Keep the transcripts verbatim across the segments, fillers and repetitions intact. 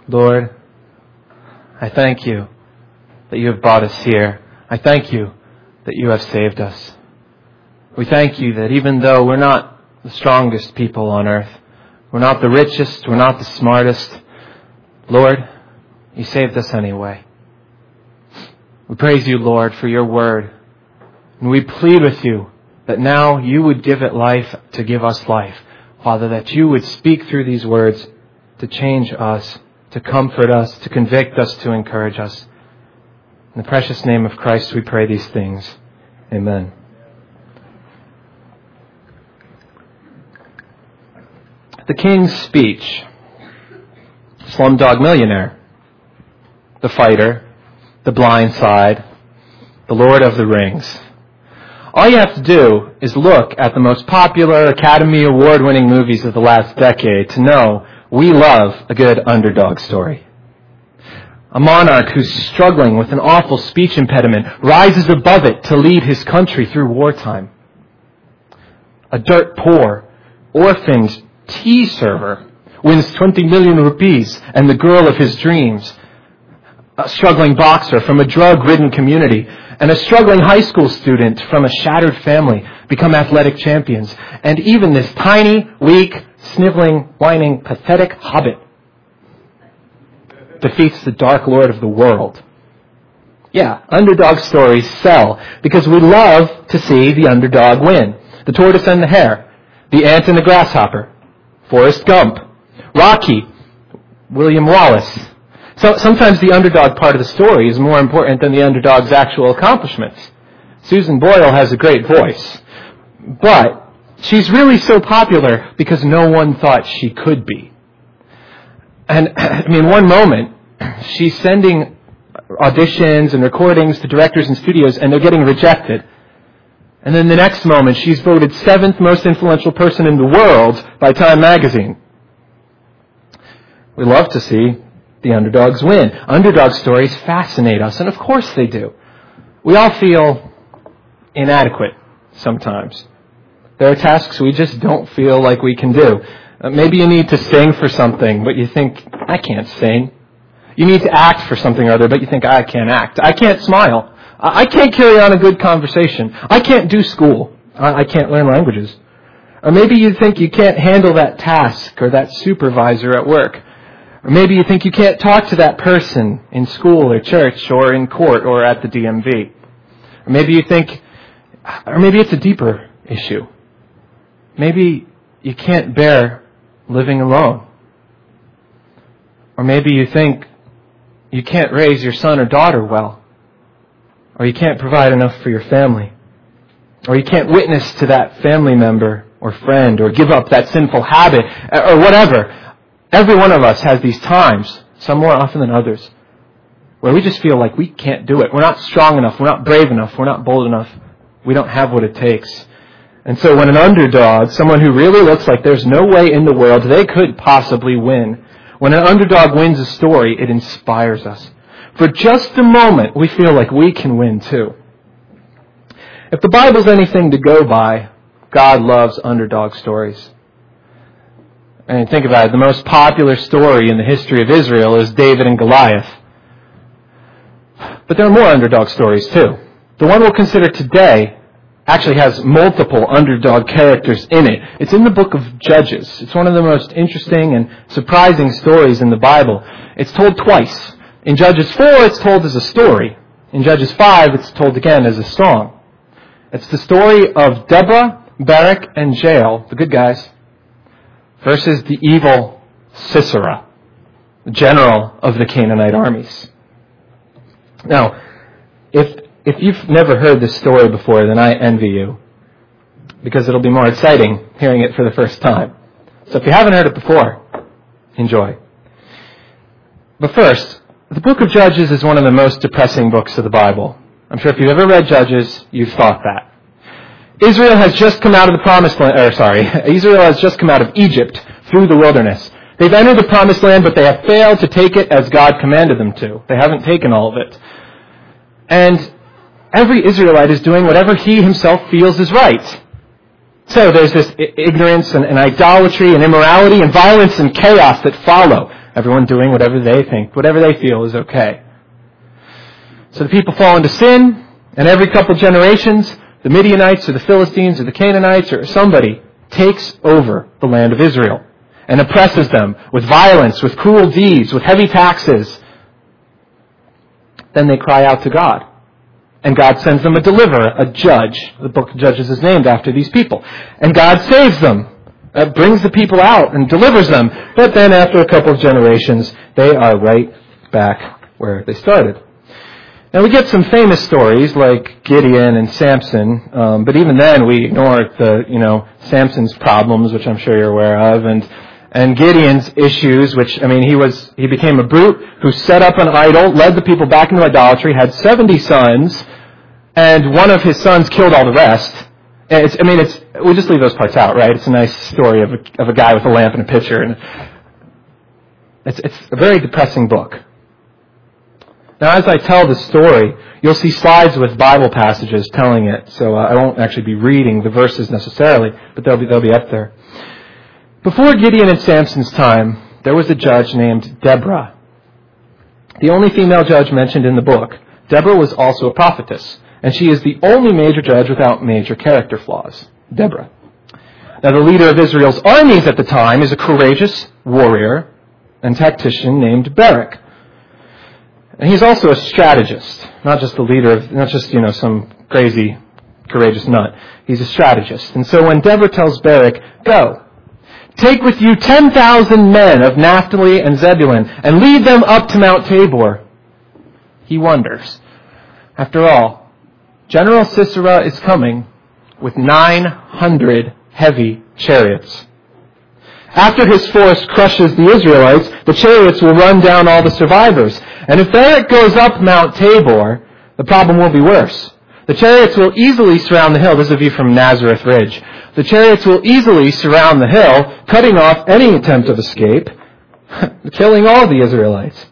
Lord, I thank you that you have brought us here. I thank you that you have saved us. We thank you that even though we're not the strongest people on earth, we're not the richest, we're not the smartest, Lord, you saved us anyway. We praise you, Lord, for your word. And we plead with you that now you would give it life to give us life. Father, that you would speak through these words to change us, to comfort us, to convict us, to encourage us. In the precious name of Christ we pray these things. Amen. The King's Speech. Slumdog Millionaire. The Fighter. The Blind Side. The Lord of the Rings. All you have to do is look at the most popular Academy Award-winning movies of the last decade to know we love a good underdog story. A monarch who's struggling with an awful speech impediment rises above it to lead his country through wartime. A dirt poor, orphaned tea server wins twenty million rupees and the girl of his dreams. A struggling boxer from a drug-ridden community and a struggling high school student from a shattered family become athletic champions. And even this tiny, weak, sniveling, whining, pathetic hobbit defeats the dark lord of the world. Yeah, underdog stories sell because we love to see the underdog win. The tortoise and the hare, the ant and the grasshopper, Forrest Gump, Rocky, William Wallace. So sometimes the underdog part of the story is more important than the underdog's actual accomplishments. Susan Boyle has a great voice, but she's really so popular because no one thought she could be. And I mean, one moment, she's sending auditions and recordings to directors and studios, and they're getting rejected. And then the next moment, she's voted seventh most influential person in the world by Time magazine. We love to see the underdogs win. Underdog stories fascinate us, and of course they do. We all feel inadequate sometimes. There are tasks we just don't feel like we can do. Uh, maybe you need to sing for something, but you think, I can't sing. You need to act for something or other, but you think, I can't act. I can't smile. I, I can't carry on a good conversation. I can't do school. I, I can't learn languages. Or maybe you think you can't handle that task or that supervisor at work. Or maybe you think you can't talk to that person in school or church or in court or at the D M V. Or maybe you think, or maybe it's a deeper issue. Maybe you can't bear living alone. Or maybe you think you can't raise your son or daughter well. Or you can't provide enough for your family. Or you can't witness to that family member or friend or give up that sinful habit or whatever. Every one of us has these times, some more often than others, where we just feel like we can't do it. We're not strong enough. We're not brave enough. We're not bold enough. We don't have what it takes. And so when an underdog, someone who really looks like there's no way in the world they could possibly win, when an underdog wins a story, it inspires us. For just a moment, we feel like we can win too. If the Bible's anything to go by, God loves underdog stories. And think about it, the most popular story in the history of Israel is David and Goliath. But there are more underdog stories too. The one we'll consider today actually has multiple underdog characters in it. It's in the book of Judges. It's one of the most interesting and surprising stories in the Bible. It's told twice. In Judges four, it's told as a story. In Judges five, it's told again as a song. It's the story of Deborah, Barak, and Jael, the good guys, versus the evil Sisera, the general of the Canaanite armies. Now, if if you've never heard this story before, then I envy you, because it'll be more exciting hearing it for the first time. So if you haven't heard it before, enjoy. But first, the book of Judges is one of the most depressing books of the Bible. I'm sure if you've ever read Judges, you've thought that. Israel has just come out of the promised land, or sorry, Israel has just come out of Egypt through the wilderness. They've entered the promised land, but they have failed to take it as God commanded them to. They haven't taken all of it. And every Israelite is doing whatever he himself feels is right. So there's this ignorance and, and idolatry and immorality and violence and chaos that follow. Everyone doing whatever they think, whatever they feel is okay. So the people fall into sin, and every couple generations, the Midianites or the Philistines or the Canaanites or somebody takes over the land of Israel and oppresses them with violence, with cruel deeds, with heavy taxes. Then they cry out to God. And God sends them a deliverer, a judge. The book of Judges is named after these people. And God saves them, uh, brings the people out and delivers them. But then after a couple of generations, they are right back where they started. Now we get some famous stories like Gideon and Samson, um, but even then we ignore the, you know, Samson's problems, which I'm sure you're aware of, and and Gideon's issues, which, I mean, he was he became a brute who set up an idol, led the people back into idolatry, had seventy sons, and one of his sons killed all the rest. It's, I mean, it's we'll just leave those parts out, right? It's a nice story of a, of a guy with a lamp and a pitcher, and it's it's a very depressing book. Now, as I tell the story, you'll see slides with Bible passages telling it, so uh, I won't actually be reading the verses necessarily, but they'll be they'll be up there. Before Gideon and Samson's time, there was a judge named Deborah. The only female judge mentioned in the book. Deborah was also a prophetess, and she is the only major judge without major character flaws. Deborah. Now, the leader of Israel's armies at the time is a courageous warrior and tactician named Barak. And he's also a strategist, not just the leader of, not just, you know, some crazy, courageous nut. He's a strategist. And so when Deborah tells Barak, go, take with you ten thousand men of Naphtali and Zebulun and lead them up to Mount Tabor, he wonders. After all, General Sisera is coming with nine hundred heavy chariots. After his force crushes the Israelites, the chariots will run down all the survivors. And if Barak goes up Mount Tabor, the problem will be worse. The chariots will easily surround the hill. This is a view from Nazareth Ridge. The chariots will easily surround the hill, cutting off any attempt of escape, killing all the Israelites.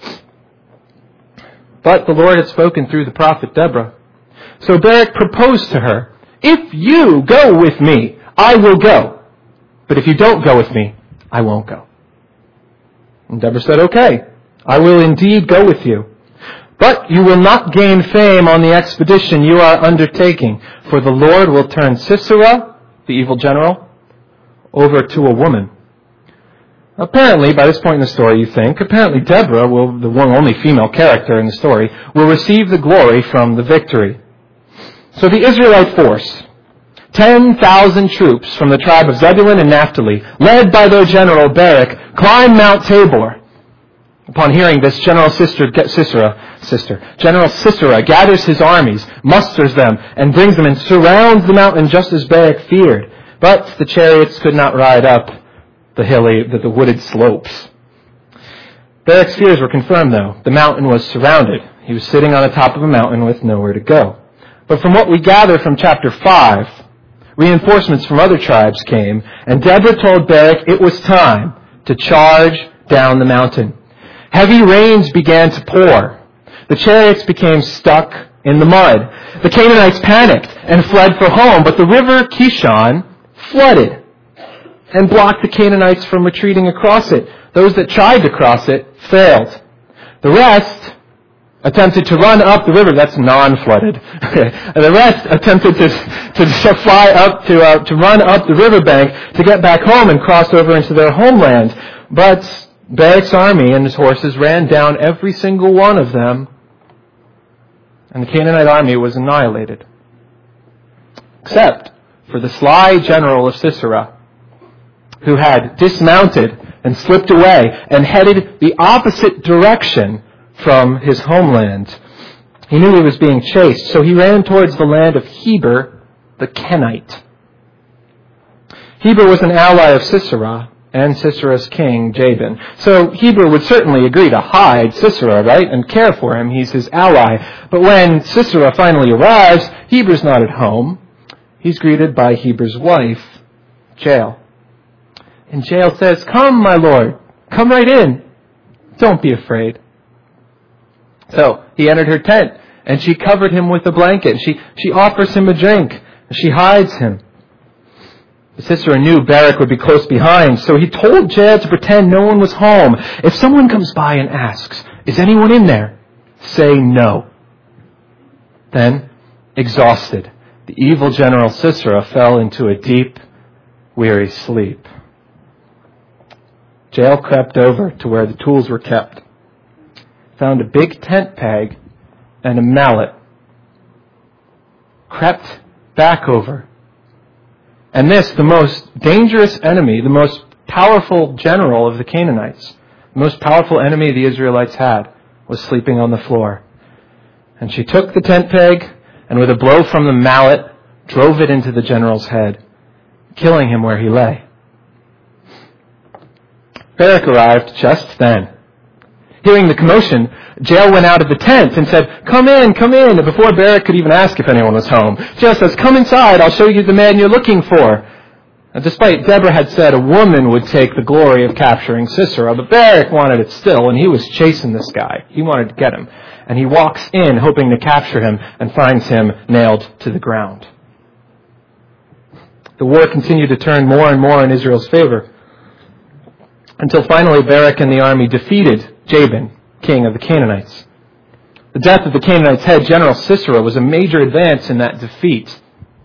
But the Lord had spoken through the prophet Deborah. So Barak proposed to her, if you go with me, I will go. But if you don't go with me, I won't go. And Deborah said, okay, I will indeed go with you. But you will not gain fame on the expedition you are undertaking, for the Lord will turn Sisera, the evil general, over to a woman. Apparently, by this point in the story, you think, apparently Deborah, will, the one only female character in the story, will receive the glory from the victory. So the Israelite force, ten thousand troops from the tribe of Zebulun and Naphtali, led by their general Barak, climb Mount Tabor. Upon hearing this, General Sisera, sister, General Sisera gathers his armies, musters them, and brings them and surrounds the mountain just as Barak feared. But the chariots could not ride up the hilly, the, the wooded slopes. Barak's fears were confirmed, though. The mountain was surrounded. He was sitting on the top of a mountain with nowhere to go. But from what we gather from chapter five, reinforcements from other tribes came, and Deborah told Barak it was time to charge down the mountain. Heavy rains began to pour. The chariots became stuck in the mud. The Canaanites panicked and fled for home, but the river Kishon flooded and blocked the Canaanites from retreating across it. Those that tried to cross it failed. The rest attempted to run up the river. That's non-flooded. And the rest attempted to to fly up to uh, to run up the riverbank to get back home and cross over into their homeland. But Barak's army and his horses ran down every single one of them, and the Canaanite army was annihilated. Except for the sly general of Sisera, who had dismounted and slipped away and headed the opposite direction from his homeland. He knew he was being chased, so he ran towards the land of Heber, the Kenite. Heber was an ally of Sisera and Sisera's king, Jabin. So Heber would certainly agree to hide Sisera, right, and care for him. He's his ally. But when Sisera finally arrives, Heber's not at home. He's greeted by Heber's wife, Jael. And Jael says, come, my lord, come right in. Don't be afraid. So he entered her tent, and she covered him with a blanket. She, she offers him a drink. She hides him. Sisera knew Barak would be close behind, so he told Jael to pretend no one was home. If someone comes by and asks, "Is anyone in there?" say no. Then, exhausted, the evil general Sisera fell into a deep, weary sleep. Jael crept over to where the tools were kept, found a big tent peg and a mallet, crept back over. And this, the most dangerous enemy, the most powerful general of the Canaanites, the most powerful enemy the Israelites had, was sleeping on the floor. And she took the tent peg and with a blow from the mallet, drove it into the general's head, killing him where he lay. Barak arrived just then. Hearing the commotion, Jael went out of the tent and said, "Come in, come in," and before Barak could even ask if anyone was home, Jael says, "Come inside, I'll show you the man you're looking for." And despite Deborah had said a woman would take the glory of capturing Sisera, but Barak wanted it still, and he was chasing this guy. He wanted to get him. And he walks in, hoping to capture him, and finds him nailed to the ground. The war continued to turn more and more in Israel's favor, until finally Barak and the army defeated Jabin, king of the Canaanites. The death of the Canaanites' head general Sisera was a major advance in that defeat.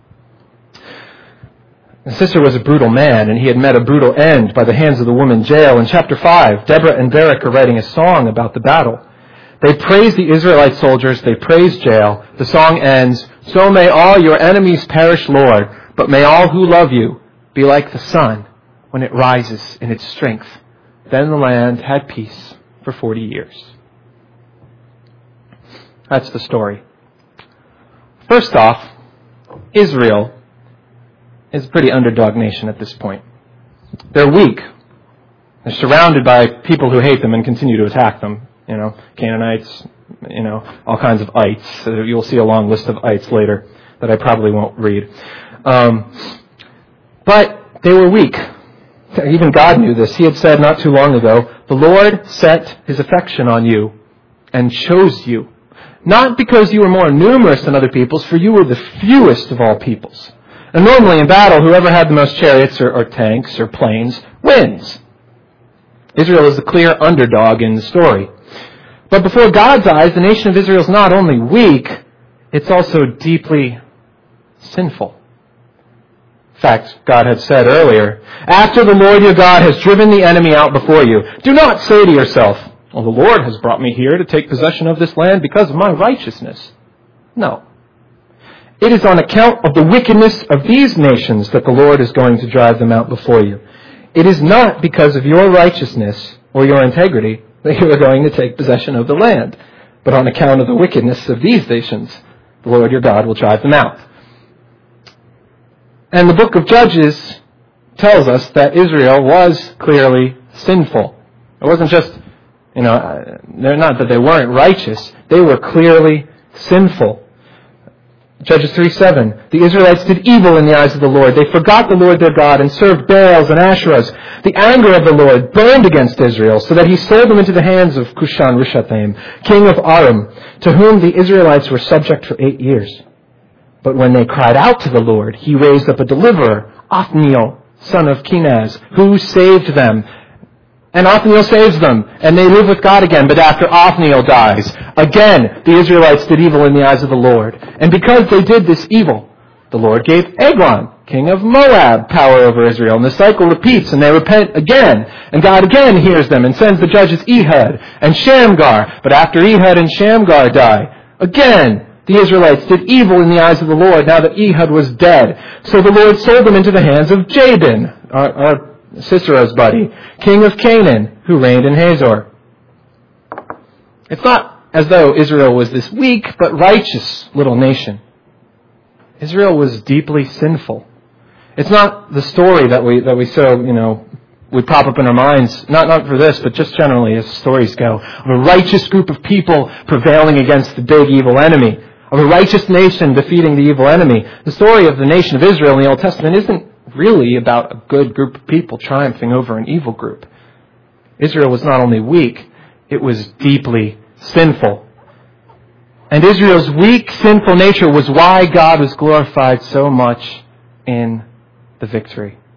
And Sisera was a brutal man, and he had met a brutal end by the hands of the woman Jael. In chapter five, Deborah and Barak are writing a song about the battle. They praise the Israelite soldiers, they praise Jael. The song ends, "So may all your enemies perish, Lord, but may all who love you be like the sun when it rises in its strength." Then the land had peace for forty years. That's the story. First off, Israel is a pretty underdog nation at this point. They're weak. They're surrounded by people who hate them and continue to attack them. You know, Canaanites, you know, all kinds of ites. So you'll see a long list of ites later that I probably won't read. Um, but they were weak. Even God knew this. He had said not too long ago, "The Lord set his affection on you and chose you, not because you were more numerous than other peoples, for you were the fewest of all peoples." And normally in battle, whoever had the most chariots or, or tanks or planes wins. Israel is the clear underdog in the story. But before God's eyes, the nation of Israel is not only weak, it's also deeply sinful. In fact, God had said earlier, "After the Lord your God has driven the enemy out before you, do not say to yourself, 'Well, the Lord has brought me here to take possession of this land because of my righteousness.' No. It is on account of the wickedness of these nations that the Lord is going to drive them out before you. It is not because of your righteousness or your integrity that you are going to take possession of the land, but on account of the wickedness of these nations, the Lord your God will drive them out." And the book of Judges tells us that Israel was clearly sinful. It wasn't just, you know, they're not that they weren't righteous. They were clearly sinful. Judges three seven, "The Israelites did evil in the eyes of the Lord. They forgot the Lord their God and served Baals and Asherahs. The anger of the Lord burned against Israel, so that he sold them into the hands of Cushan-Rishathaim, king of Aram, to whom the Israelites were subject for eight years. But when they cried out to the Lord, he raised up a deliverer, Othniel, son of Kenaz, who saved them. And Othniel saves them, and they live with God again. But after Othniel dies, again the Israelites did evil in the eyes of the Lord. And because they did this evil, the Lord gave Eglon, king of Moab, power over Israel. And the cycle repeats, and they repent again. And God again hears them and sends the judges Ehud and Shamgar. But after Ehud and Shamgar die, again the Israelites did evil in the eyes of the Lord, now that Ehud was dead. So the Lord sold them into the hands of Jabin, our, our Sisera's buddy, king of Canaan, who reigned in Hazor. It's not as though Israel was this weak but righteous little nation. Israel was deeply sinful. It's not the story that we that we so, you know, we pop up in our minds, not, not for this, but just generally as stories go, of a righteous group of people prevailing against the big evil enemy, of a righteous nation defeating the evil enemy. The story of the nation of Israel in the Old Testament isn't really about a good group of people triumphing over an evil group. Israel was not only weak, it was deeply sinful. And Israel's weak, sinful nature was why God was glorified so much in the victory.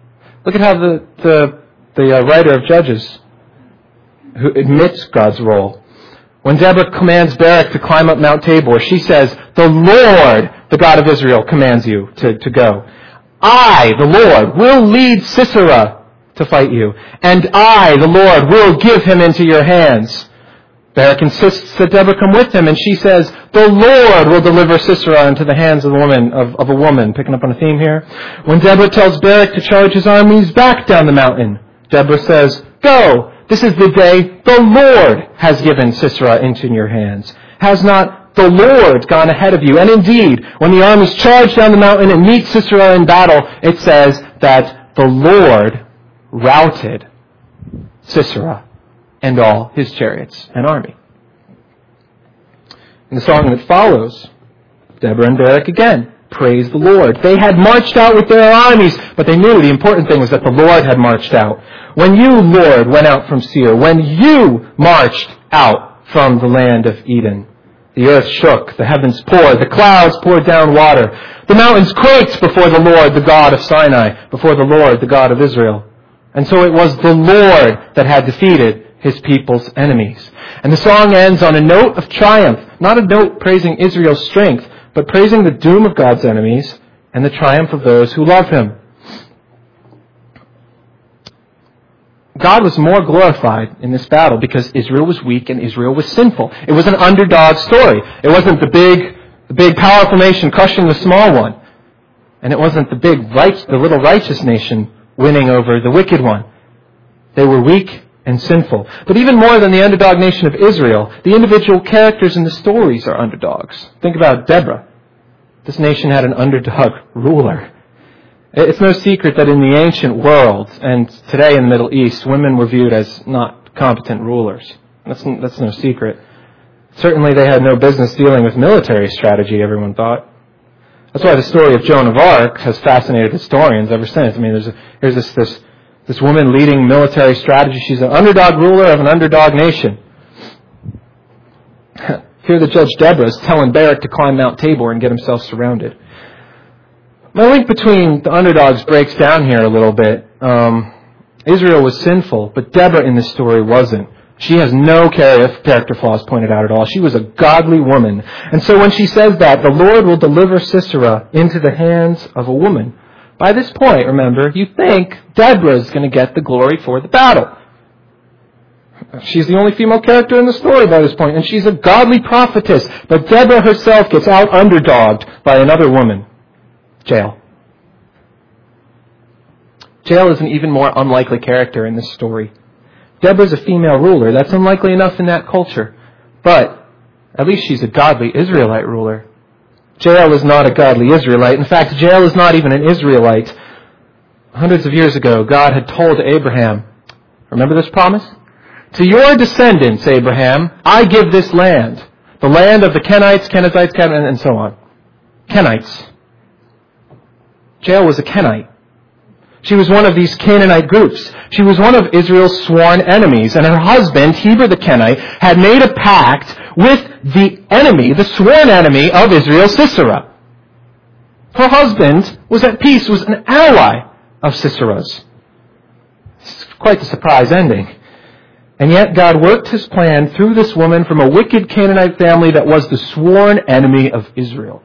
Look at how the, the, the uh, writer of Judges, who admits God's role. When Deborah commands Barak to climb up Mount Tabor, she says, the Lord, the God of Israel, commands you to, to go. I, the Lord, will lead Sisera to fight you, and I, the Lord, will give him into your hands. Barak insists that Deborah come with him, and she says, the Lord will deliver Sisera into the hands of a woman, of, of a woman. Picking up on a theme here. When Deborah tells Barak to charge his armies back down the mountain, Deborah says, go. This is the day the Lord has given Sisera into your hands. Has not the Lord gone ahead of you? And indeed, when the armies charge down the mountain and meet Sisera in battle, it says that the Lord routed Sisera and all his chariots and army. In the song that follows, Deborah and Barak again praise the Lord. They had marched out with their armies, but they knew the important thing was that the Lord had marched out. When you, Lord, went out from Seir, when you marched out from the land of Eden, the earth shook, the heavens poured, the clouds poured down water, the mountains quaked before the Lord, the God of Sinai, before the Lord, the God of Israel. And so it was the Lord that had defeated his people's enemies. And the song ends on a note of triumph, not a note praising Israel's strength, but praising the doom of God's enemies and the triumph of those who love him. God was more glorified in this battle because Israel was weak and Israel was sinful. It was an underdog story. It wasn't the big, the big powerful nation crushing the small one. And it wasn't the big, right, the little righteous nation winning over the wicked one. They were weak and sinful. But even more than the underdog nation of Israel, the individual characters in the stories are underdogs. Think about Deborah. This nation had an underdog ruler. It's no secret that in the ancient world, and today in the Middle East, women were viewed as not competent rulers. That's, that's no secret. Certainly they had no business dealing with military strategy, everyone thought. That's why the story of Joan of Arc has fascinated historians ever since. I mean, there's a, here's this, this, this woman leading military strategy. She's an underdog ruler of an underdog nation. Here the judge Deborah is telling Barak to climb Mount Tabor and get himself surrounded. My link between the underdogs breaks down here a little bit. Um, Israel was sinful, but Deborah in this story wasn't. She has no character flaws pointed out at all. She was a godly woman. And so when she says that, the Lord will deliver Sisera into the hands of a woman. By this point, remember, you think Deborah is going to get the glory for the battle. She's the only female character in the story by this point, and she's a godly prophetess. But Deborah herself gets out underdogged by another woman. Jael. Jael is an even more unlikely character in this story. Deborah's a female ruler. That's unlikely enough in that culture. But at least she's a godly Israelite ruler. Jael is not a godly Israelite. In fact, Jael is not even an Israelite. Hundreds of years ago, God had told Abraham, remember this promise? To your descendants, Abraham, I give this land. The land of the Kenites, Kenizzites, Ken- and so on. Kenites. Jael was a Kenite. She was one of these Canaanite groups. She was one of Israel's sworn enemies. And her husband, Heber the Kenite, had made a pact with the enemy, the sworn enemy of Israel, Sisera. Her husband was at peace, was an ally of Sisera's. It's quite the surprise ending. And yet God worked his plan through this woman from a wicked Canaanite family that was the sworn enemy of Israel.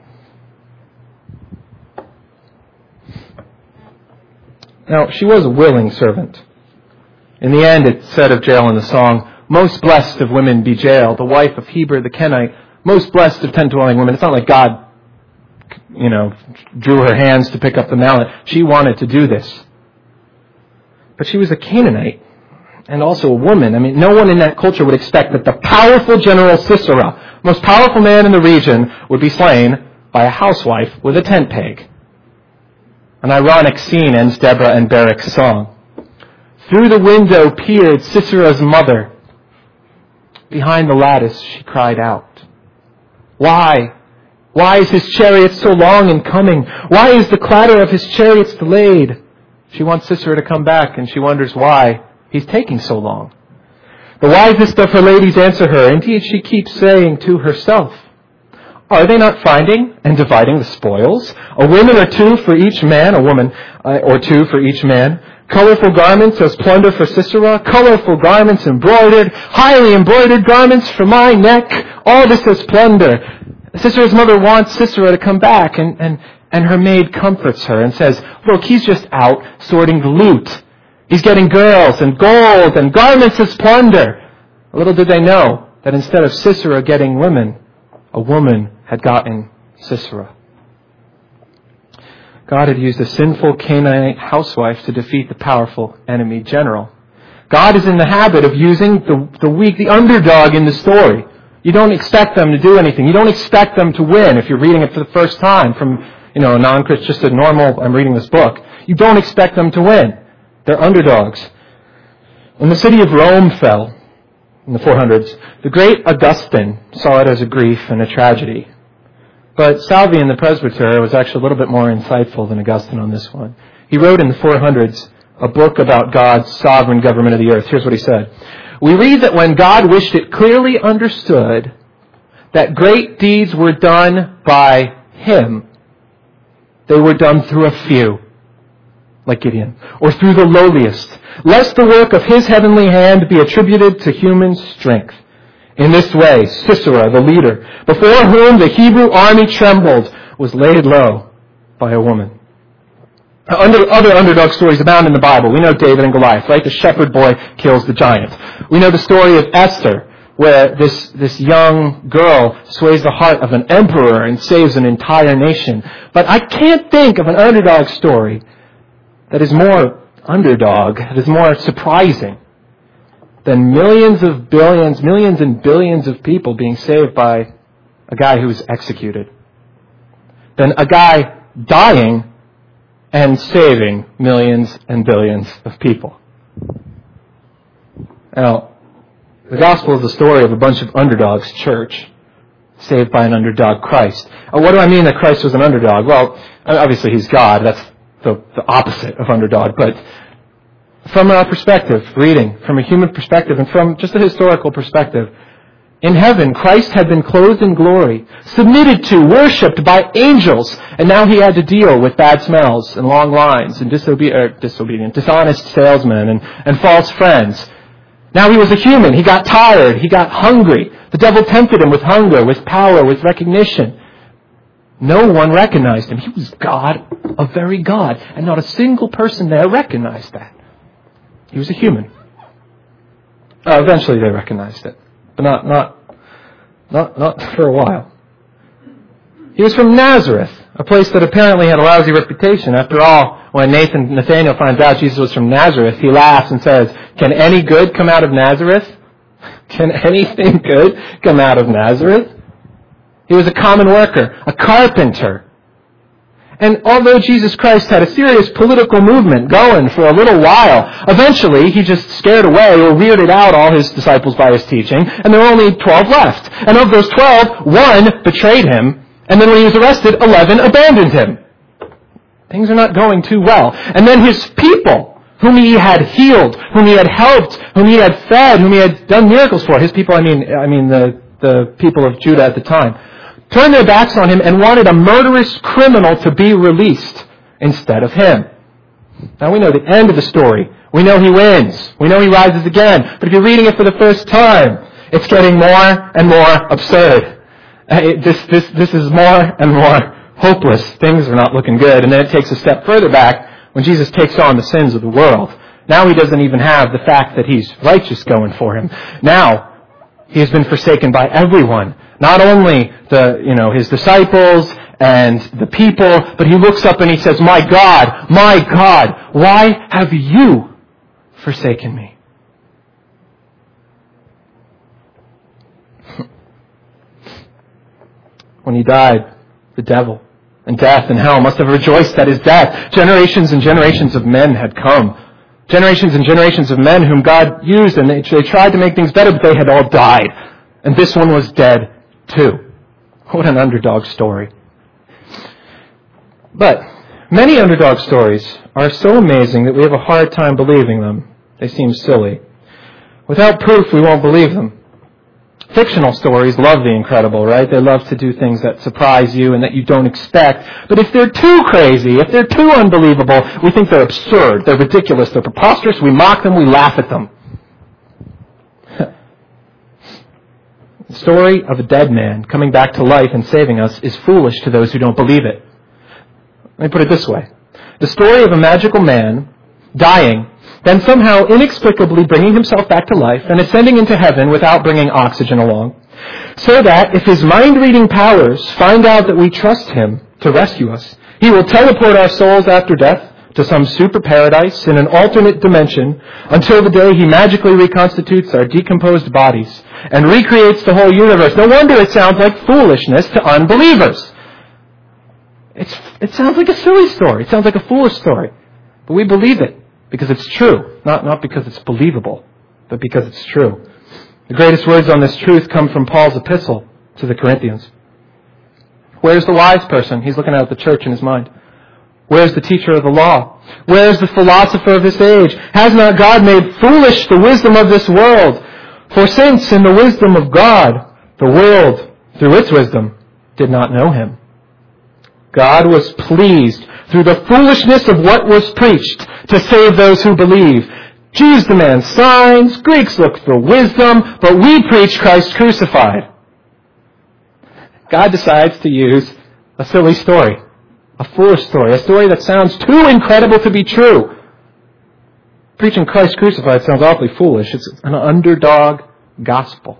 Now, she was a willing servant. In the end, it said of Jael in the song, most blessed of women be Jael, the wife of Heber the Kenite, most blessed of tent-dwelling women. It's not like God, you know, drew her hands to pick up the mallet. She wanted to do this. But she was a Canaanite and also a woman. I mean, no one in that culture would expect that the powerful general Sisera, most powerful man in the region, would be slain by a housewife with a tent peg. An ironic scene ends Deborah and Barak's song. Through the window peered Sisera's mother. Behind the lattice she cried out, why? Why is his chariot so long in coming? Why is the clatter of his chariots delayed? She wants Sisera to come back, and she wonders why he's taking so long. The wisest of her ladies answer her. Indeed, she keeps saying to herself, are they not finding and dividing the spoils? A woman or two for each man, a woman uh, or two for each man. Colorful garments as plunder for Sisera, colorful garments embroidered, highly embroidered garments for my neck, all this as plunder. Sisera's mother wants Sisera to come back, and, and, and her maid comforts her and says, look, he's just out sorting the loot. He's getting girls and gold and garments as plunder. Little did they know that instead of Sisera getting women, a woman had gotten Sisera. God had used a sinful Canaanite housewife to defeat the powerful enemy general. God is in the habit of using the, the weak, the underdog in the story. You don't expect them to do anything. You don't expect them to win if you're reading it for the first time from, you know, a non-Christian, just a normal, I'm reading this book. You don't expect them to win. They're underdogs. When the city of Rome fell in the four hundreds, the great Augustine saw it as a grief and a tragedy. But Salvian the presbyter was actually a little bit more insightful than Augustine on this one. He wrote in the four hundreds a book about God's sovereign government of the earth. Here's what he said. We read that when God wished it clearly understood that great deeds were done by him, they were done through a few, like Gideon, or through the lowliest, lest the work of his heavenly hand be attributed to human strength. In this way, Sisera, the leader, before whom the Hebrew army trembled, was laid low by a woman. Under, other underdog stories abound in the Bible. We know David and Goliath, right? The shepherd boy kills the giant. We know the story of Esther, where this, this young girl sways the heart of an emperor and saves an entire nation. But I can't think of an underdog story that is more underdog, that is more surprising than millions of billions, millions and billions of people being saved by a guy who was executed. Than a guy dying and saving millions and billions of people. Now, the gospel is the story of a bunch of underdogs, church, saved by an underdog, Christ. Uh, what do I mean that Christ was an underdog? Well, obviously he's God. That's the, the opposite of underdog. But from our perspective, reading, from a human perspective, and from just a historical perspective, in heaven, Christ had been clothed in glory, submitted to, worshipped by angels, and now he had to deal with bad smells and long lines and disobe- er, disobedient, dishonest salesmen and, and false friends. Now he was a human. He got tired. He got hungry. The devil tempted him with hunger, with power, with recognition. No one recognized him. He was God, a very God, and not a single person there recognized that. He was a human. Uh, eventually they recognized it. But not, not, not, not for a while. He was from Nazareth, a place that apparently had a lousy reputation. After all, when Nathan, Nathanael finds out Jesus was from Nazareth, he laughs and says, can any good come out of Nazareth? Can anything good come out of Nazareth? He was a common worker, a carpenter. And although Jesus Christ had a serious political movement going for a little while, eventually he just scared away or weirded out all his disciples by his teaching, and there were only twelve left. And of those twelve, one betrayed him, and then when he was arrested, eleven abandoned him. Things are not going too well. And then his people, whom he had healed, whom he had helped, whom he had fed, whom he had done miracles for, his people, I mean, I mean the, the people of Judah at the time, turned their backs on him and wanted a murderous criminal to be released instead of him. Now we know the end of the story. We know he wins. We know he rises again. But if you're reading it for the first time, it's getting more and more absurd. It, this, this, this is more and more hopeless. Things are not looking good. And then it takes a step further back when Jesus takes on the sins of the world. Now he doesn't even have the fact that he's righteous going for him. Now he has been forsaken by everyone. Not only the, you know, his disciples and the people, but he looks up and he says, my God, my God, why have you forsaken me? When he died, the devil and death and hell must have rejoiced at his death. Generations and generations of men had come. Generations and generations of men whom God used, and they, they tried to make things better, but they had all died. And this one was dead too. What an underdog story. But many underdog stories are so amazing that we have a hard time believing them. They seem silly. Without proof, we won't believe them. Fictional stories love the incredible, right? They love to do things that surprise you and that you don't expect. But if they're too crazy, if they're too unbelievable, we think they're absurd, they're ridiculous, they're preposterous, we mock them, we laugh at them. The story of a dead man coming back to life and saving us is foolish to those who don't believe it. Let me put it this way. The story of a magical man dying, then somehow inexplicably bringing himself back to life and ascending into heaven without bringing oxygen along, so that if his mind-reading powers find out that we trust him to rescue us, he will teleport our souls after death to some super paradise in an alternate dimension until the day he magically reconstitutes our decomposed bodies and recreates the whole universe. No wonder it sounds like foolishness to unbelievers. It's, it sounds like a silly story. It sounds like a foolish story. But we believe it because it's true. Not, not because it's believable, but because it's true. The greatest words on this truth come from Paul's epistle to the Corinthians. Where's the wise person? He's looking out at the church in his mind. Where's the teacher of the law? Where's the philosopher of this age? Has not God made foolish the wisdom of this world? For since in the wisdom of God, the world, through its wisdom, did not know him, God was pleased through the foolishness of what was preached to save those who believe. Jews demand signs, Greeks look for wisdom, but we preach Christ crucified. God decides to use a silly story, a foolish story, a story that sounds too incredible to be true. Preaching Christ crucified sounds awfully foolish. It's an underdog gospel.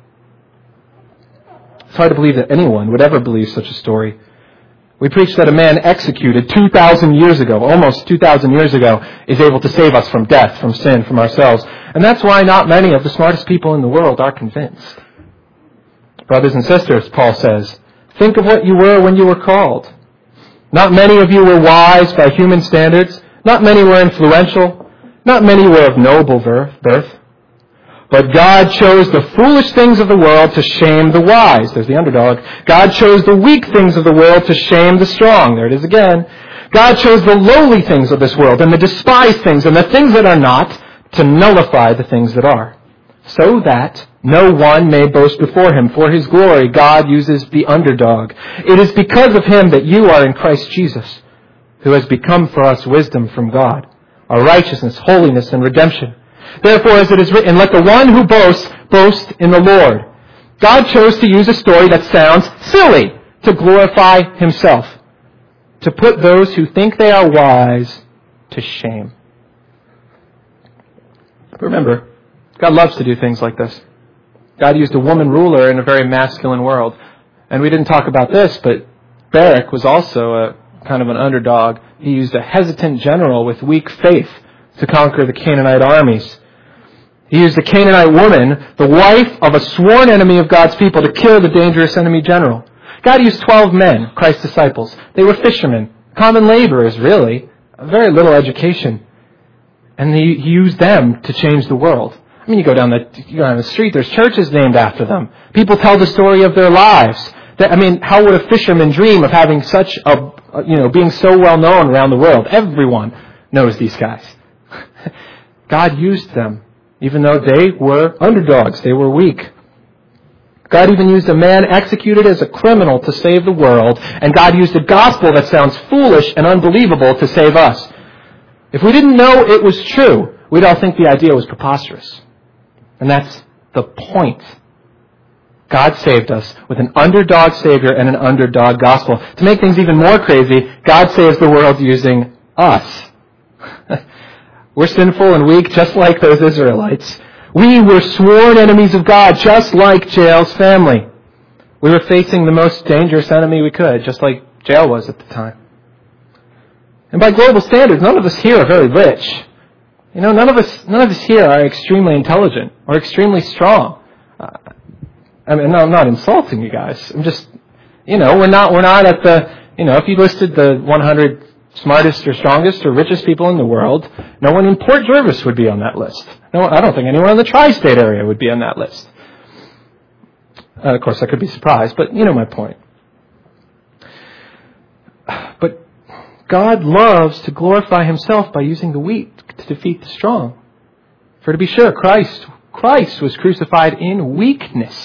It's hard to believe that anyone would ever believe such a story. We preach that a man executed two thousand years ago, almost two thousand years ago, is able to save us from death, from sin, from ourselves. And that's why not many of the smartest people in the world are convinced. Brothers and sisters, Paul says, think of what you were when you were called. Not many of you were wise by human standards. Not many were influential. Not many were of noble birth. But God chose the foolish things of the world to shame the wise. There's the underdog. God chose the weak things of the world to shame the strong. There it is again. God chose the lowly things of this world and the despised things and the things that are not to nullify the things that are, so that no one may boast before him. For his glory, God uses the underdog. It is because of him that you are in Christ Jesus, who has become for us wisdom from God, our righteousness, holiness, and redemption. Therefore, as it is written, let the one who boasts, boast in the Lord. God chose to use a story that sounds silly to glorify himself, to put those who think they are wise to shame. Remember, God loves to do things like this. God used a woman ruler in a very masculine world. And we didn't talk about this, but Barak was also a kind of an underdog. He used a hesitant general with weak faith to conquer the Canaanite armies. He used a Canaanite woman, the wife of a sworn enemy of God's people, to kill the dangerous enemy general. God used twelve men, Christ's disciples. They were fishermen, common laborers, really, very little education. And he, he used them to change the world. I mean, you go down the you go down the street, there's churches named after them. People tell the story of their lives. That, I mean, how would a fisherman dream of having such a, you know, being so well known around the world? Everyone knows these guys. God used them, even though they were underdogs. They were weak. God even used a man executed as a criminal to save the world, and God used a gospel that sounds foolish and unbelievable to save us. If we didn't know it was true, we'd all think the idea was preposterous. And that's the point. God saved us with an underdog Savior and an underdog gospel. To make things even more crazy, God saves the world using us. We're sinful and weak, just like those Israelites. We were sworn enemies of God, just like Jael's family. We were facing the most dangerous enemy we could, just like Jael was at the time. And by global standards, none of us here are very rich. You know, none of us, none of us here are extremely intelligent or extremely strong. Uh, I mean, no, I'm not insulting you guys. I'm just, you know, we're not, we're not at the, you know, if you listed the one hundred smartest or strongest or richest people in the world, no one in Port Jervis would be on that list. No, I don't think anyone in the tri-state area would be on that list. Uh, of course, I could be surprised, but you know my point. But God loves to glorify himself by using the weak to defeat the strong. For to be sure, Christ, Christ was crucified in weakness,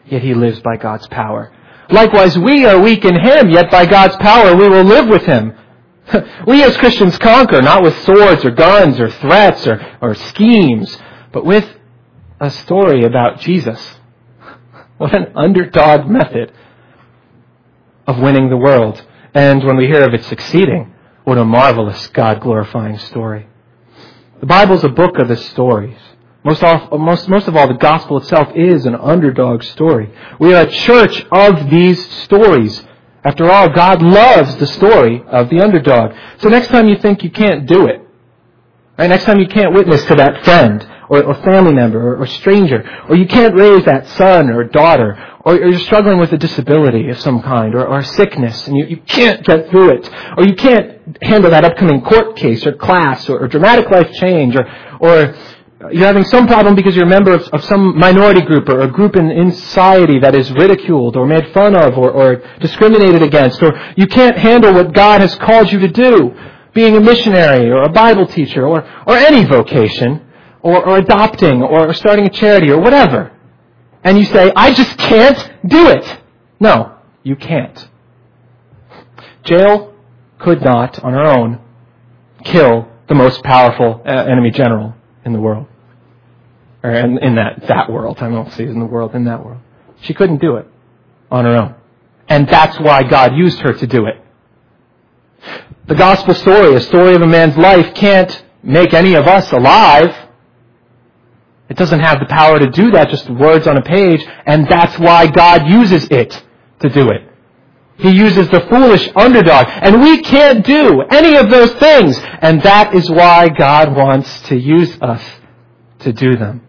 yet he lives by God's power. Likewise, we are weak in him, yet by God's power we will live with him. We as Christians conquer, not with swords or guns or threats or, or schemes, but with a story about Jesus. What an underdog method of winning the world. And when we hear of it succeeding, what a marvelous God-glorifying story. The Bible's a book of the stories. Most, of, most, most of all, the gospel itself is an underdog story. We are a church of these stories. After all, God loves the story of the underdog. So next time you think you can't do it, right? Next time you can't witness to that friend or, or family member or, or stranger, or you can't raise that son or daughter, or you're struggling with a disability of some kind, or, or sickness, and you, you can't get through it, or you can't handle that upcoming court case or class or, or dramatic life change, or, or you're having some problem because you're a member of, of some minority group or a group in, in society that is ridiculed or made fun of or, or discriminated against, or you can't handle what God has called you to do, being a missionary or a Bible teacher or, or any vocation, or, or adopting or starting a charity or whatever. And you say, I just can't do it. No, you can't. Jail could not, on her own, kill the most powerful uh, enemy general in the world. Or in, in that, that world. I don't see it in the world, in that world. She couldn't do it on her own. And that's why God used her to do it. The gospel story, a story of a man's life, can't make any of us alive. It doesn't have the power to do that, just words on a page, and that's why God uses it to do it. He uses the foolish underdog, and we can't do any of those things, and that is why God wants to use us to do them.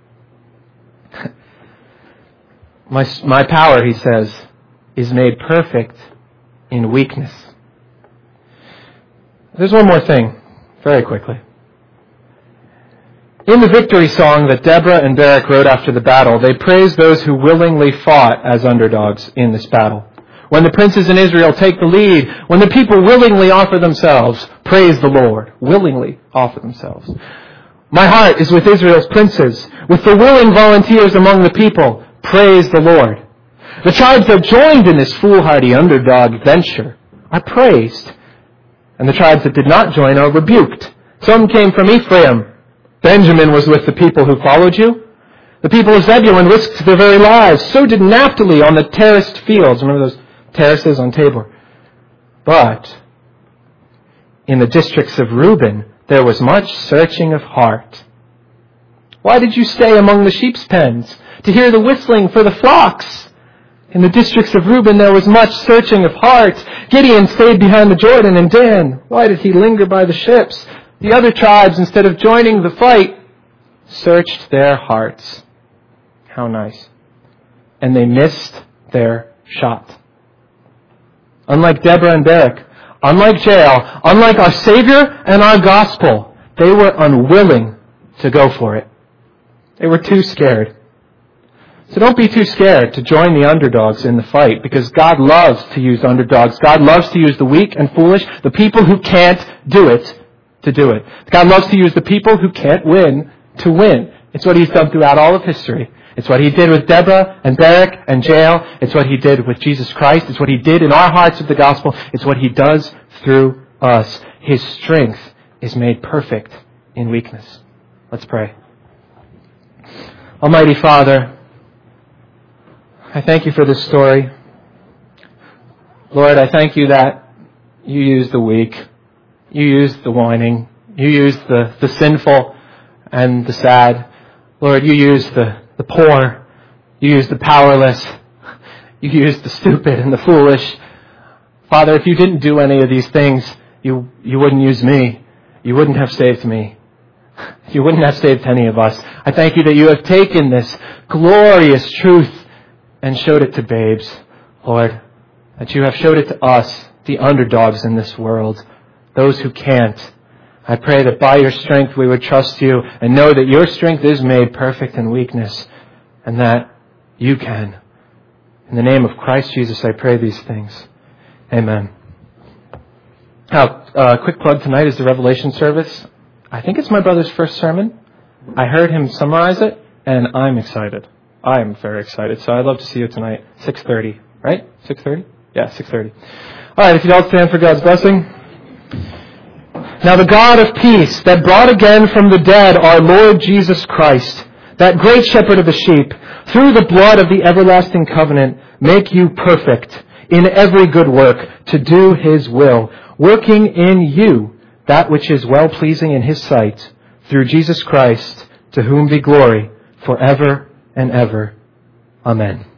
My, my power, he says, is made perfect in weakness. There's one more thing, very quickly. In the victory song that Deborah and Barak wrote after the battle, they praise those who willingly fought as underdogs in this battle. When the princes in Israel take the lead, when the people willingly offer themselves, praise the Lord. Willingly offer themselves. My heart is with Israel's princes, with the willing volunteers among the people. Praise the Lord. The tribes that joined in this foolhardy underdog venture are praised, and the tribes that did not join are rebuked. Some came from Ephraim. Benjamin was with the people who followed you. The people of Zebulun risked their very lives. So did Naphtali on the terraced fields. Remember those terraces on Tabor? But in the districts of Reuben, there was much searching of heart. Why did you stay among the sheep's pens to hear the whistling for the flocks? In the districts of Reuben, there was much searching of heart. Gideon stayed behind the Jordan, and Dan, why did he linger by the ships? The other tribes, instead of joining the fight, searched their hearts. How nice. And they missed their shot. Unlike Deborah and Barak, unlike Jael, unlike our Savior and our gospel, they were unwilling to go for it. They were too scared. So don't be too scared to join the underdogs in the fight, because God loves to use underdogs. God loves to use the weak and foolish, the people who can't do it, to do it. God loves to use the people who can't win to win. It's what he's done throughout all of history. It's what he did with Deborah and Barak and Jael. It's what he did with Jesus Christ. It's what he did in our hearts with the gospel. It's what he does through us. His strength is made perfect in weakness. Let's pray. Almighty Father, I thank you for this story. Lord, I thank you that you use the weak. You use the whining. You use the, the sinful and the sad. Lord, you use the, the poor. You use the powerless. You use the stupid and the foolish. Father, if you didn't do any of these things, you, you wouldn't use me. You wouldn't have saved me. You wouldn't have saved any of us. I thank you that you have taken this glorious truth and showed it to babes, Lord. That you have showed it to us, the underdogs in this world. Those who can't. I pray that by your strength we would trust you and know that your strength is made perfect in weakness, and that you can. In the name of Christ Jesus, I pray these things. Amen. Now, uh, quick plug tonight is the Revelation service. I think it's my brother's first sermon. I heard him summarize it, and I'm excited. I am very excited. So I'd love to see you tonight. six thirty, right? six thirty? Yeah, six thirty. All right, if you'd all stand for God's blessing. Now the God of peace that brought again from the dead our Lord Jesus Christ, that great shepherd of the sheep, through the blood of the everlasting covenant, make you perfect in every good work to do His will, working in you that which is well-pleasing in His sight, through Jesus Christ, to whom be glory forever and ever. Amen.